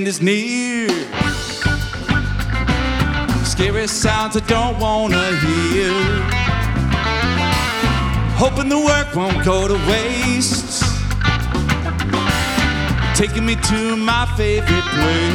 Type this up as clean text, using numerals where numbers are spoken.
end is near. Scary sounds I don't wanna hear. Hoping the work won't go to waste. Taking me to my favorite place.